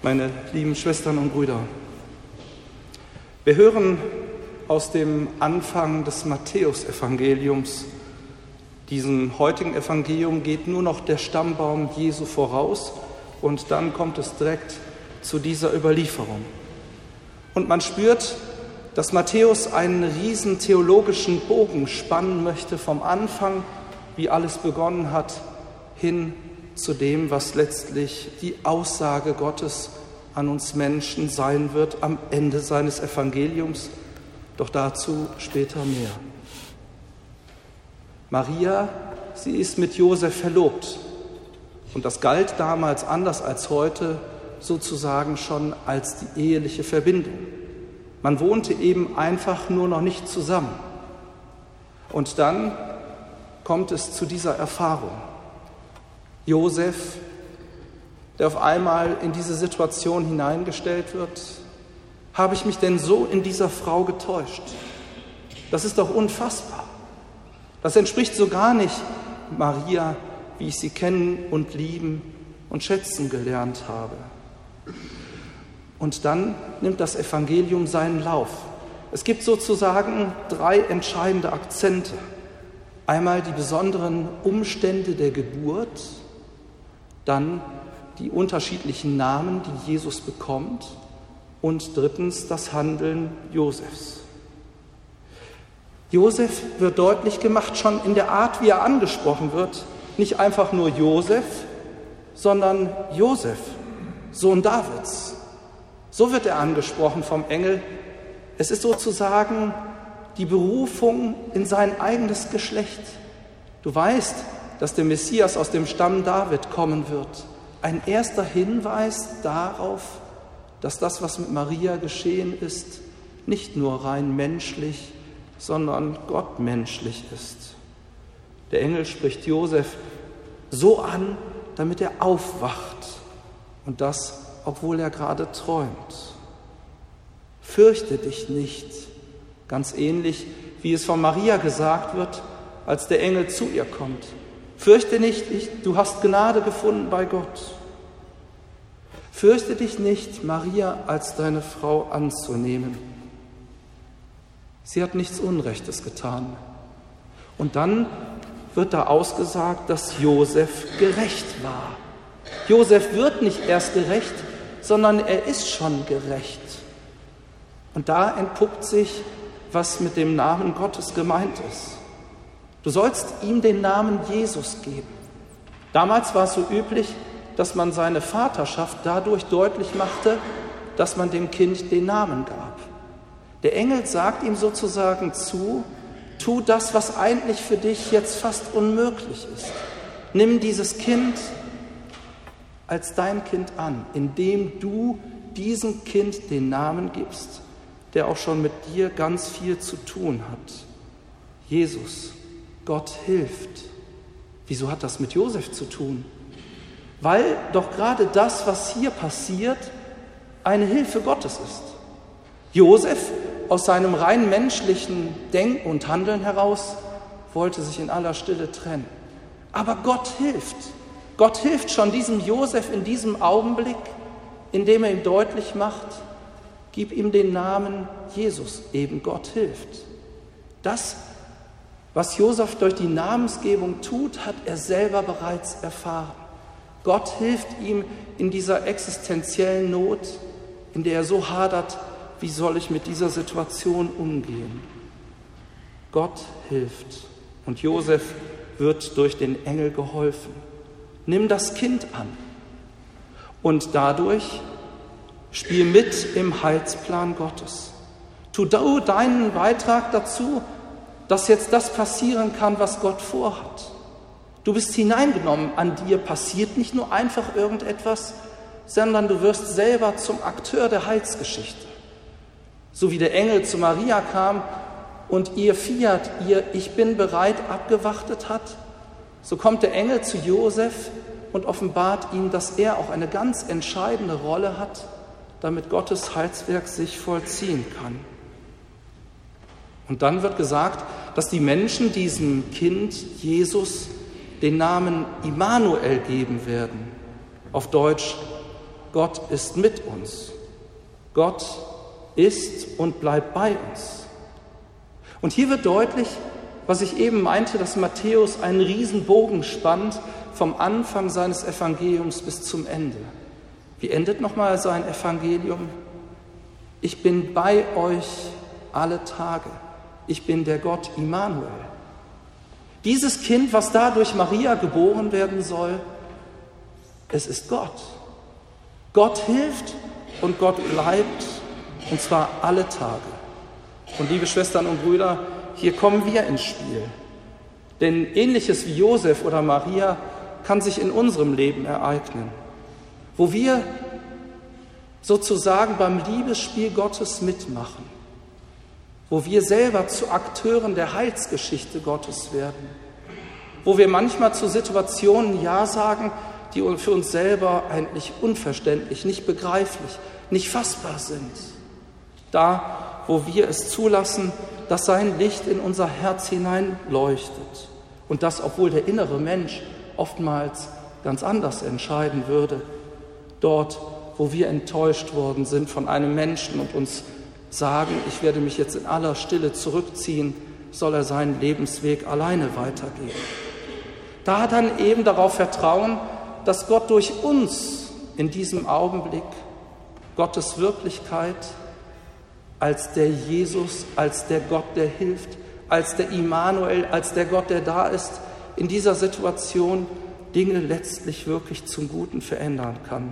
meine lieben Schwestern und Brüder. Wir hören aus dem Anfang des Matthäusevangeliums. Diesem heutigen Evangelium geht nur noch der Stammbaum Jesu voraus und dann kommt es direkt zu dieser Überlieferung. Und man spürt, dass Matthäus einen riesen theologischen Bogen spannen möchte vom Anfang, wie alles begonnen hat, hin zu dem, was letztlich die Aussage Gottes an uns Menschen sein wird am Ende seines Evangeliums. Doch dazu später mehr. Maria, sie ist mit Josef verlobt. Und das galt damals anders als heute sozusagen schon als die eheliche Verbindung. Man wohnte eben einfach nur noch nicht zusammen. Und dann kommt es zu dieser Erfahrung. Josef, der auf einmal in diese Situation hineingestellt wird: Habe ich mich denn so in dieser Frau getäuscht? Das ist doch unfassbar. Das entspricht so gar nicht Maria, wie ich sie kennen und lieben und schätzen gelernt habe. Und dann nimmt das Evangelium seinen Lauf. Es gibt sozusagen 3 entscheidende Akzente. Einmal die besonderen Umstände der Geburt, dann die unterschiedlichen Namen, die Jesus bekommt, und drittens das Handeln Josefs. Josef wird deutlich gemacht, schon in der Art, wie er angesprochen wird. Nicht einfach nur Josef, sondern Josef, Sohn Davids. So wird er angesprochen vom Engel. Es ist sozusagen die Berufung in sein eigenes Geschlecht. Du weißt, dass der Messias aus dem Stamm David kommen wird. Ein erster Hinweis darauf, dass das, was mit Maria geschehen ist, nicht nur rein menschlich, sondern gottmenschlich ist. Der Engel spricht Josef so an, damit er aufwacht, und das, obwohl er gerade träumt. Fürchte dich nicht, ganz ähnlich, wie es von Maria gesagt wird, als der Engel zu ihr kommt. Fürchte nicht, du hast Gnade gefunden bei Gott. Fürchte dich nicht, Maria als deine Frau anzunehmen. Sie hat nichts Unrechtes getan. Und dann wird da ausgesagt, dass Josef gerecht war. Josef wird nicht erst gerecht, sondern er ist schon gerecht. Und da entpuppt sich, was mit dem Namen Gottes gemeint ist. Du sollst ihm den Namen Jesus geben. Damals war es so üblich, dass man seine Vaterschaft dadurch deutlich machte, dass man dem Kind den Namen gab. Der Engel sagt ihm sozusagen zu: Tu das, was eigentlich für dich jetzt fast unmöglich ist. Nimm dieses Kind als dein Kind an, indem du diesem Kind den Namen gibst, der auch schon mit dir ganz viel zu tun hat. Jesus, Gott hilft. Wieso hat das mit Josef zu tun? Weil doch gerade das, was hier passiert, eine Hilfe Gottes ist. Josef, aus seinem rein menschlichen Denken und Handeln heraus, wollte sich in aller Stille trennen. Aber Gott hilft. Gott hilft schon diesem Josef in diesem Augenblick, indem er ihm deutlich macht: Gib ihm den Namen Jesus, eben Gott hilft. Das, was Josef durch die Namensgebung tut, hat er selber bereits erfahren. Gott hilft ihm in dieser existenziellen Not, in der er so hadert: Wie soll ich mit dieser Situation umgehen? Gott hilft, und Josef wird durch den Engel geholfen. Nimm das Kind an und dadurch spiel mit im Heilsplan Gottes. Tu deinen Beitrag dazu, dass jetzt das passieren kann, was Gott vorhat. Du bist hineingenommen, an dir passiert nicht nur einfach irgendetwas, sondern du wirst selber zum Akteur der Heilsgeschichte. So wie der Engel zu Maria kam und ihr Fiat, ihr Ich bin bereit abgewartet hat, so kommt der Engel zu Josef und offenbart ihm, dass er auch eine ganz entscheidende Rolle hat, damit Gottes Heilswerk sich vollziehen kann. Und dann wird gesagt, dass die Menschen diesem Kind Jesus den Namen Immanuel geben werden. Auf Deutsch: Gott ist mit uns. Gott ist und bleibt bei uns. Und hier wird deutlich, was ich eben meinte, dass Matthäus einen Riesenbogen spannt vom Anfang seines Evangeliums bis zum Ende. Wie endet nochmal sein Evangelium? Ich bin bei euch alle Tage. Ich bin der Gott Immanuel. Dieses Kind, was da durch Maria geboren werden soll, es ist Gott. Gott hilft und Gott bleibt, und zwar alle Tage. Und liebe Schwestern und Brüder, hier kommen wir ins Spiel. Denn Ähnliches wie Josef oder Maria kann sich in unserem Leben ereignen, wo wir sozusagen beim Liebesspiel Gottes mitmachen, wo wir selber zu Akteuren der Heilsgeschichte Gottes werden, wo wir manchmal zu Situationen Ja sagen, die für uns selber eigentlich unverständlich, nicht begreiflich, nicht fassbar sind. Da, wo wir es zulassen, dass sein Licht in unser Herz hinein leuchtet. Und das, obwohl der innere Mensch oftmals ganz anders entscheiden würde. Dort, wo wir enttäuscht worden sind von einem Menschen und uns sagen, ich werde mich jetzt in aller Stille zurückziehen, soll er seinen Lebensweg alleine weitergehen. Da dann eben darauf vertrauen, dass Gott durch uns in diesem Augenblick Gottes Wirklichkeit als der Jesus, als der Gott, der hilft, als der Immanuel, als der Gott, der da ist, in dieser Situation Dinge letztlich wirklich zum Guten verändern kann.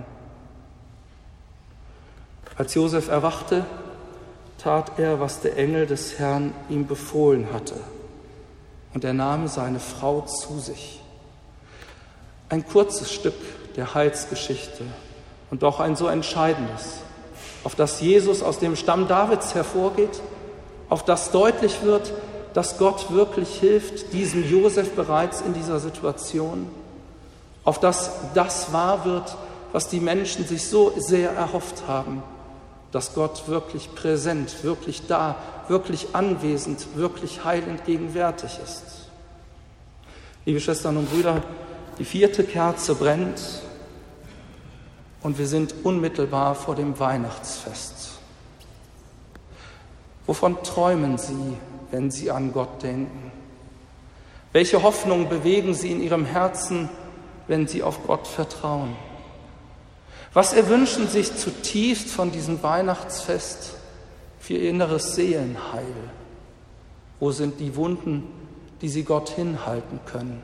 Als Josef erwachte, tat er, was der Engel des Herrn ihm befohlen hatte, und er nahm seine Frau zu sich. Ein kurzes Stück der Heilsgeschichte und doch ein so entscheidendes, auf das Jesus aus dem Stamm Davids hervorgeht, auf das deutlich wird, dass Gott wirklich hilft, diesem Josef bereits in dieser Situation, auf das das wahr wird, was die Menschen sich so sehr erhofft haben, dass Gott wirklich präsent, wirklich da, wirklich anwesend, wirklich heilend gegenwärtig ist. Liebe Schwestern und Brüder, die 4. Kerze brennt und wir sind unmittelbar vor dem Weihnachtsfest. Wovon träumen Sie, wenn Sie an Gott denken? Welche Hoffnungen bewegen Sie in Ihrem Herzen, wenn Sie auf Gott vertrauen? Was erwünschen Sie sich zutiefst von diesem Weihnachtsfest für Ihr inneres Seelenheil? Wo sind die Wunden, die Sie Gott hinhalten können?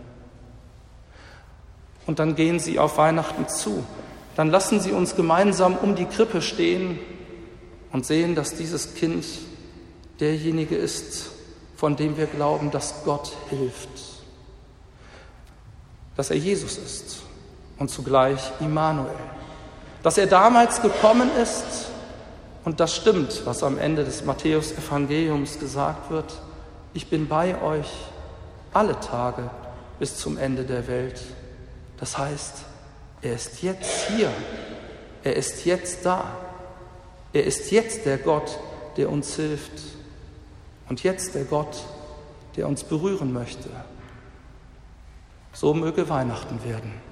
Und dann gehen Sie auf Weihnachten zu. Dann lassen Sie uns gemeinsam um die Krippe stehen und sehen, dass dieses Kind derjenige ist, von dem wir glauben, dass Gott hilft. Dass er Jesus ist und zugleich Immanuel. Dass er damals gekommen ist, und das stimmt, was am Ende des Matthäus-Evangeliums gesagt wird, ich bin bei euch alle Tage bis zum Ende der Welt. Das heißt, er ist jetzt hier, er ist jetzt da, er ist jetzt der Gott, der uns hilft und jetzt der Gott, der uns berühren möchte. So möge Weihnachten werden.